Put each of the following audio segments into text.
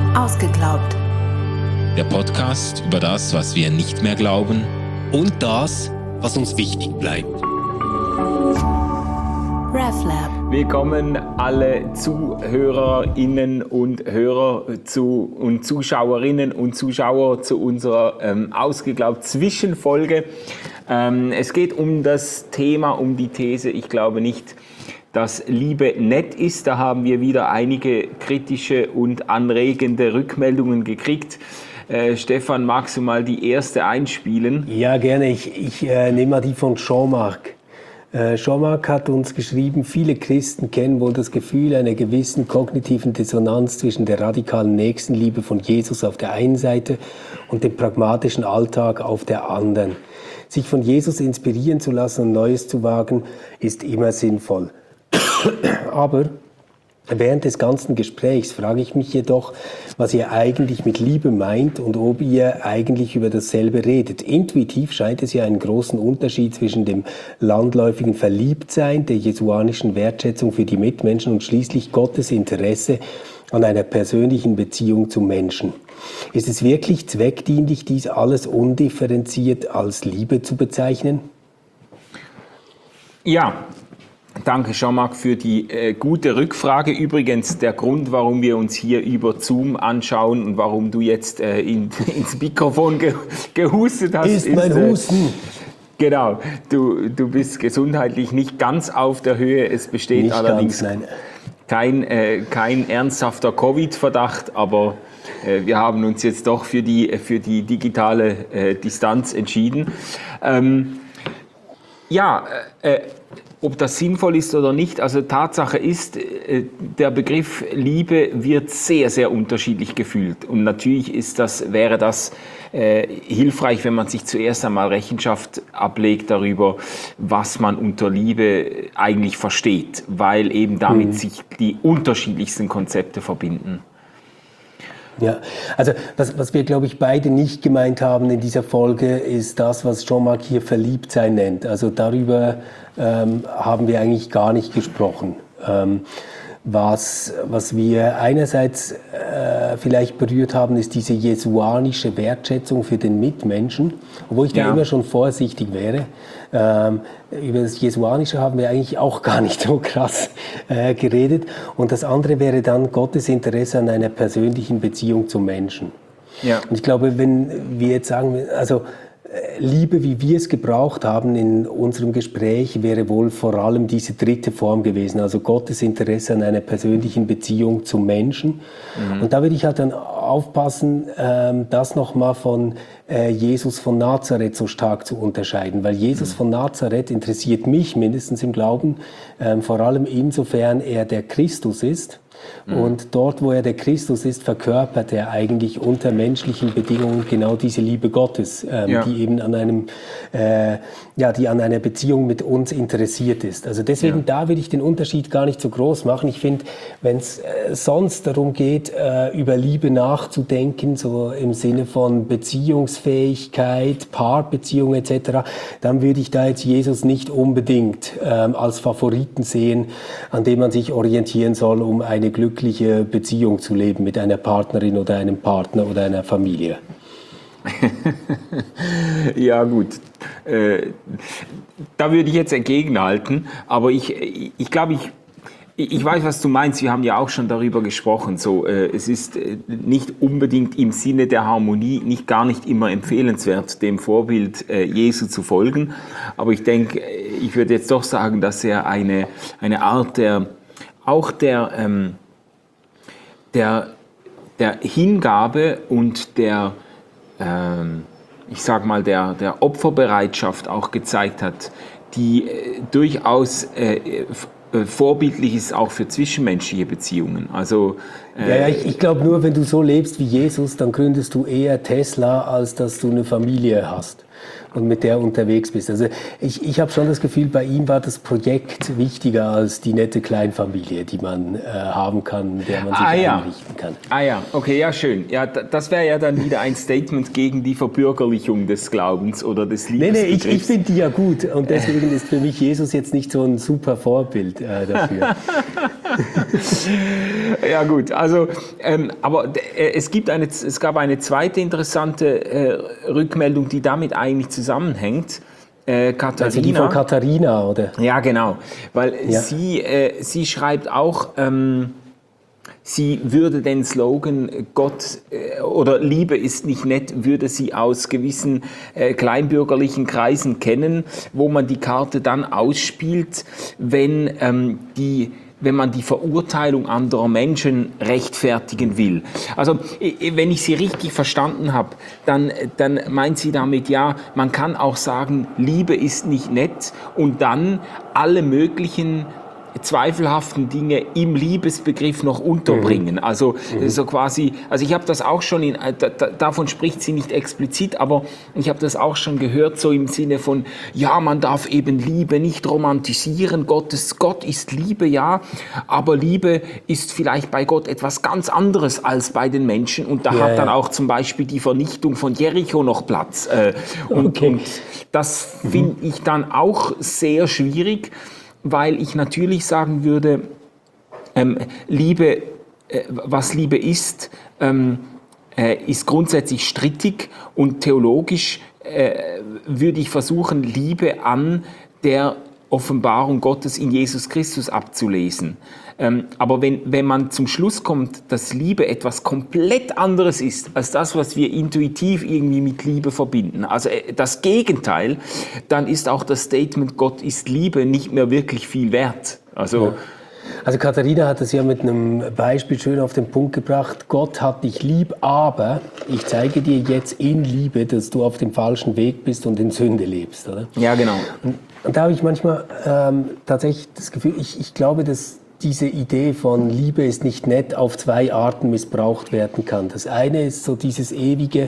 Ausgeglaubt. Der Podcast über das, was wir nicht mehr glauben und das, was uns wichtig bleibt. RefLab. Willkommen alle ZuhörerInnen und Hörer und Zuschauerinnen und Zuschauer zu unserer Ausgeglaubt Zwischenfolge. Es geht um das Thema, um die These, ich glaube nicht, dass Liebe nett ist. Da haben wir wieder einige kritische und anregende Rückmeldungen gekriegt. Stefan, magst du mal die erste einspielen? Ja, gerne. Ich nehme mal die von Jean-Marc. Jean-Marc hat uns geschrieben, viele Christen kennen wohl das Gefühl einer gewissen kognitiven Dissonanz zwischen der radikalen Nächstenliebe von Jesus auf der einen Seite und dem pragmatischen Alltag auf der anderen. Sich von Jesus inspirieren zu lassen und Neues zu wagen, ist immer sinnvoll. Aber während des ganzen Gesprächs frage ich mich jedoch, was ihr eigentlich mit Liebe meint und ob ihr eigentlich über dasselbe redet. Intuitiv scheint es ja einen großen Unterschied zwischen dem landläufigen Verliebtsein, der jesuanischen Wertschätzung für die Mitmenschen und schließlich Gottes Interesse an einer persönlichen Beziehung zum Menschen. Ist es wirklich zweckdienlich, dies alles undifferenziert als Liebe zu bezeichnen? Ja. Danke, Jean-Marc, für die gute Rückfrage. Übrigens, der Grund, warum wir uns hier über Zoom anschauen und warum du jetzt ins Mikrofon gehustet hast, ist mein Husten. Genau, du bist gesundheitlich nicht ganz auf der Höhe. Es besteht nicht allerdings kein ernsthafter Covid-Verdacht, aber wir haben uns jetzt doch für die digitale Distanz entschieden. Ob das sinnvoll ist oder nicht, also Tatsache ist, der Begriff Liebe wird sehr, sehr unterschiedlich gefühlt. Und natürlich wäre das hilfreich, wenn man sich zuerst einmal Rechenschaft ablegt darüber, was man unter Liebe eigentlich versteht, weil eben damit sich die unterschiedlichsten Konzepte verbinden. Ja, also was wir, glaube ich, beide nicht gemeint haben in dieser Folge, ist das, was Jean-Marc hier Verliebtsein nennt. Also darüber haben wir eigentlich gar nicht gesprochen. Was wir einerseits vielleicht berührt haben, ist diese jesuanische Wertschätzung für den Mitmenschen, obwohl ich da immer schon vorsichtig wäre. Über das Jesuanische haben wir eigentlich auch gar nicht so krass geredet. Und das andere wäre dann Gottes Interesse an einer persönlichen Beziehung zum Menschen. Ja. Und ich glaube, wenn wir jetzt sagen, also Liebe, wie wir es gebraucht haben in unserem Gespräch, wäre wohl vor allem diese dritte Form gewesen, also Gottes Interesse an einer persönlichen Beziehung zum Menschen. Und da würde ich halt dann aufpassen, das nochmal von Jesus von Nazareth so stark zu unterscheiden, weil Jesus von Nazareth interessiert mich mindestens im Glauben, vor allem insofern er der Christus ist. Und dort, wo er der Christus ist, verkörpert er eigentlich unter menschlichen Bedingungen genau diese Liebe Gottes, die eben an einer Beziehung mit uns interessiert ist. Also deswegen, da würde ich den Unterschied gar nicht so groß machen. Ich finde, wenn es sonst darum geht, über Liebe nachzudenken, so im Sinne von Beziehungsfähigkeit, Paarbeziehung etc., dann würde ich da jetzt Jesus nicht unbedingt als Favoriten sehen, an dem man sich orientieren soll, um eine glückliche Beziehung zu leben mit einer Partnerin oder einem Partner oder einer Familie. Ja gut, da würde ich jetzt entgegenhalten, aber ich glaube, ich weiß, was du meinst. Wir haben ja auch schon darüber gesprochen. So, es ist nicht unbedingt im Sinne der Harmonie, gar nicht immer empfehlenswert, dem Vorbild Jesu zu folgen. Aber ich denke, ich würde jetzt doch sagen, dass er eine Art der Hingabe und der Opferbereitschaft auch gezeigt hat, die durchaus vorbildlich ist auch für zwischenmenschliche Beziehungen. Also ich glaube nur, wenn du so lebst wie Jesus, dann gründest du eher Tesla, als dass du eine Familie hast und mit der unterwegs bist. Also ich habe schon das Gefühl, bei ihm war das Projekt wichtiger als die nette Kleinfamilie, die man haben kann, mit der man sich einrichten kann. Okay, ja schön. Ja, das wäre ja dann wieder ein Statement gegen die Verbürgerlichung des Glaubens oder des Liebesbegriffs. Ich finde die ja gut und deswegen ist für mich Jesus jetzt nicht so ein super Vorbild dafür. Ja gut, also aber es gab eine zweite interessante Rückmeldung, die damit eigentlich zusammenhängt. Katharina. Also die von Katharina, oder? Ja, genau, weil sie schreibt auch, sie würde den Slogan Gott oder Liebe ist nicht nett, würde sie aus gewissen kleinbürgerlichen Kreisen kennen, wo man die Karte dann ausspielt, wenn man die Verurteilung anderer Menschen rechtfertigen will. Also, wenn ich sie richtig verstanden habe, dann meint sie damit, ja, man kann auch sagen, Liebe ist nicht nett und dann alle möglichen zweifelhaften Dinge im Liebesbegriff noch unterbringen. Also so quasi, also ich habe das auch schon davon spricht sie nicht explizit, aber ich habe das auch schon gehört, so im Sinne von, ja, man darf eben Liebe nicht romantisieren, Gott ist Liebe, ja, aber Liebe ist vielleicht bei Gott etwas ganz anderes als bei den Menschen und da hat dann auch zum Beispiel die Vernichtung von Jericho noch Platz. Und das finde ich dann auch sehr schwierig, weil ich natürlich sagen würde, Liebe, was Liebe ist grundsätzlich strittig und theologisch würde ich versuchen, Liebe an der Offenbarung Gottes in Jesus Christus abzulesen. Aber wenn man zum Schluss kommt, dass Liebe etwas komplett anderes ist, als das, was wir intuitiv irgendwie mit Liebe verbinden, also das Gegenteil, dann ist auch das Statement, Gott ist Liebe, nicht mehr wirklich viel wert. Also Katharina hat es ja mit einem Beispiel schön auf den Punkt gebracht. Gott hat dich lieb, aber ich zeige dir jetzt in Liebe, dass du auf dem falschen Weg bist und in Sünde lebst, oder? Ja, genau. Und da habe ich manchmal tatsächlich das Gefühl, ich glaube, dass diese Idee von Liebe ist nicht nett auf zwei Arten missbraucht werden kann. Das eine ist so dieses ewige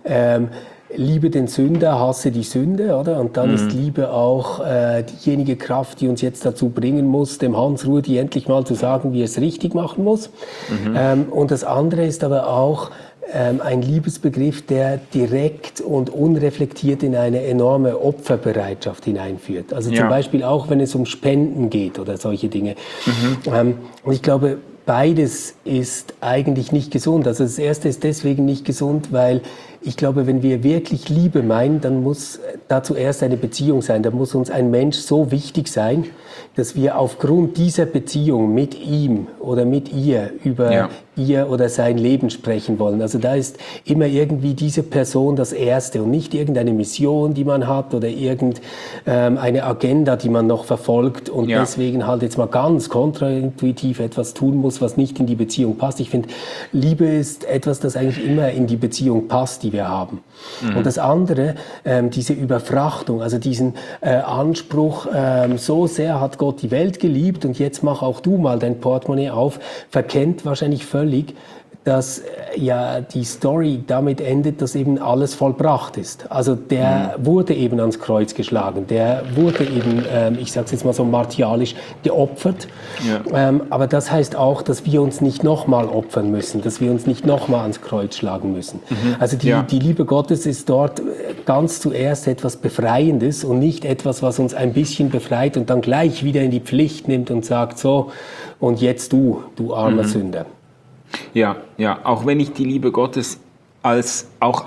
Liebe den Sünder, hasse die Sünde, oder? Und dann ist Liebe auch diejenige Kraft, die uns jetzt dazu bringen muss, dem Hans Rudi endlich mal zu sagen, wie er es richtig machen muss. Und das andere ist aber auch ein Liebesbegriff, der direkt und unreflektiert in eine enorme Opferbereitschaft hineinführt. Also zum Beispiel auch, wenn es um Spenden geht oder solche Dinge. Und ich glaube, beides ist eigentlich nicht gesund. Also das Erste ist deswegen nicht gesund, weil ich glaube, wenn wir wirklich Liebe meinen, dann muss da zuerst eine Beziehung sein. Da muss uns ein Mensch so wichtig sein, dass wir aufgrund dieser Beziehung mit ihm oder mit ihr über ihr oder sein Leben sprechen wollen. Also da ist immer irgendwie diese Person das Erste und nicht irgendeine Mission, die man hat oder irgendeine Agenda, die man noch verfolgt und deswegen halt jetzt mal ganz kontraintuitiv etwas tun muss, was nicht in die Beziehung passt. Ich finde, Liebe ist etwas, das eigentlich immer in die Beziehung passt, die wir haben. Und das andere, diese Überfrachtung, also diesen Anspruch, so sehr hat Gott die Welt geliebt und jetzt mach auch du mal dein Portemonnaie auf, verkennt wahrscheinlich völlig, dass ja die Story damit endet, dass eben alles vollbracht ist. Also der wurde eben ans Kreuz geschlagen, der wurde eben, ich sage es jetzt mal so martialisch, geopfert. Aber das heißt auch, dass wir uns nicht nochmal opfern müssen, dass wir uns nicht nochmal ans Kreuz schlagen müssen. Also die Liebe Gottes ist dort ganz zuerst etwas Befreiendes und nicht etwas, was uns ein bisschen befreit und dann gleich wieder in die Pflicht nimmt und sagt, so, und jetzt du armer Sünder. Ja, auch wenn ich die Liebe Gottes als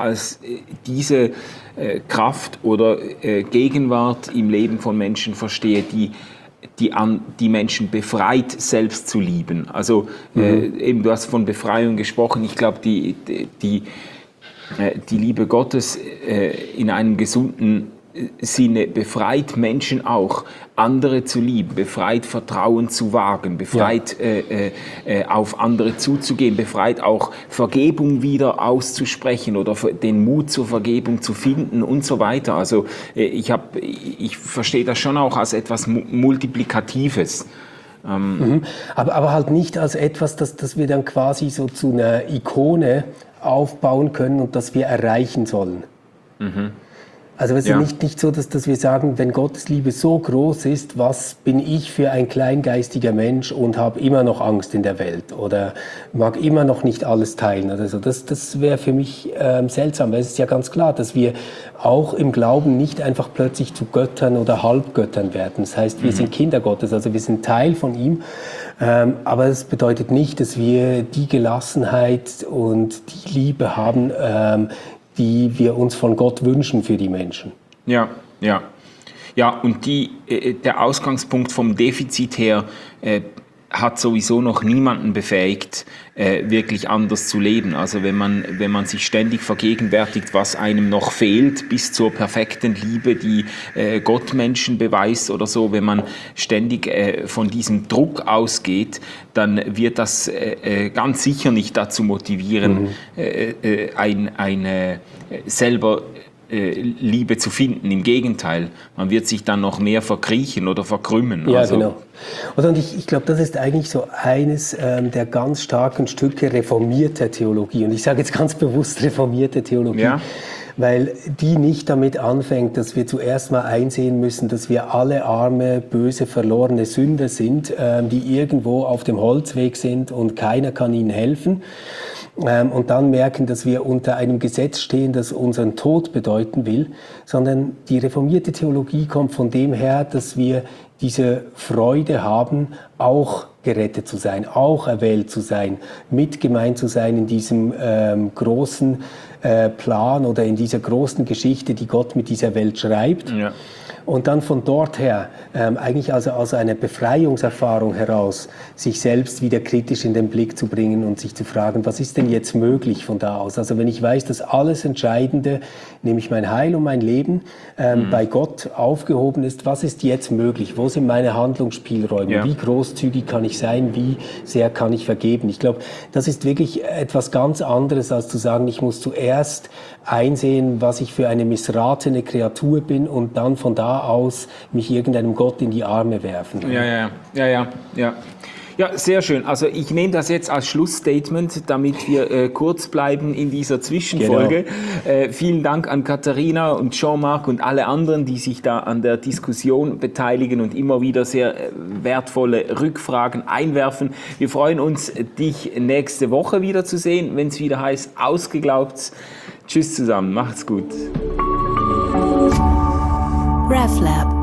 diese Kraft oder Gegenwart im Leben von Menschen verstehe, die Menschen befreit, selbst zu lieben. Also eben, du hast von Befreiung gesprochen. Ich glaube, die Liebe Gottes in einem gesunden Sinne befreit Menschen auch, andere zu lieben, befreit Vertrauen zu wagen, befreit auf andere zuzugehen, befreit auch Vergebung wieder auszusprechen oder den Mut zur Vergebung zu finden und so weiter. Also ich verstehe das schon auch als etwas Multiplikatives. Aber halt nicht als etwas, das wir dann quasi so zu einer Ikone aufbauen können und das wir erreichen sollen. Also es ist nicht so, dass wir sagen, wenn Gottes Liebe so groß ist, was bin ich für ein kleingeistiger Mensch und habe immer noch Angst in der Welt oder mag immer noch nicht alles teilen oder so. Das wäre für mich seltsam, weil es ist ja ganz klar, dass wir auch im Glauben nicht einfach plötzlich zu Göttern oder Halbgöttern werden. Das heißt, wir sind Kinder Gottes, also wir sind Teil von ihm Aber es bedeutet nicht, dass wir die Gelassenheit und die Liebe haben, die wir uns von Gott wünschen für die Menschen. Ja, ja. Ja, und der Ausgangspunkt vom Defizit her hat sowieso noch niemanden befähigt, wirklich anders zu leben. Also wenn man sich ständig vergegenwärtigt, was einem noch fehlt, bis zur perfekten Liebe, die Gott Menschen beweist oder so, wenn man ständig von diesem Druck ausgeht, dann wird das ganz sicher nicht dazu motivieren, eine selber Liebe zu finden. Im Gegenteil, man wird sich dann noch mehr verkriechen oder verkrümmen. Ja, also, genau. Und ich glaube, das ist eigentlich so eines der ganz starken Stücke reformierter Theologie. Und ich sage jetzt ganz bewusst reformierte Theologie. Ja. Weil die nicht damit anfängt, dass wir zuerst mal einsehen müssen, dass wir alle arme, böse, verlorene Sünder sind, die irgendwo auf dem Holzweg sind und keiner kann ihnen helfen. Und dann merken, dass wir unter einem Gesetz stehen, das unseren Tod bedeuten will, sondern die reformierte Theologie kommt von dem her, dass wir diese Freude haben, auch gerettet zu sein, auch erwählt zu sein, mitgemeint zu sein in diesem großen Plan oder in dieser großen Geschichte, die Gott mit dieser Welt schreibt. Ja. Und dann von dort her, eigentlich also aus einer Befreiungserfahrung heraus, sich selbst wieder kritisch in den Blick zu bringen und sich zu fragen, was ist denn jetzt möglich von da aus? Also wenn ich weiß, dass alles Entscheidende, nämlich mein Heil und mein Leben, bei Gott aufgehoben ist, was ist jetzt möglich? Wo sind meine Handlungsspielräume? Ja. Wie großzügig kann ich sein? Wie sehr kann ich vergeben? Ich glaube, das ist wirklich etwas ganz anderes, als zu sagen, ich muss zuerst einsehen, was ich für eine missratene Kreatur bin und dann von da aus mich irgendeinem Gott in die Arme werfen. Ja, sehr schön. Also ich nehme das jetzt als Schlussstatement, damit wir kurz bleiben in dieser Zwischenfolge. Genau. Vielen Dank an Katharina und Jean-Marc und alle anderen, die sich da an der Diskussion beteiligen und immer wieder sehr wertvolle Rückfragen einwerfen. Wir freuen uns, dich nächste Woche wieder zu sehen, wenn es wieder heißt, ausgeglaubt. Tschüss zusammen, macht's gut. RefLab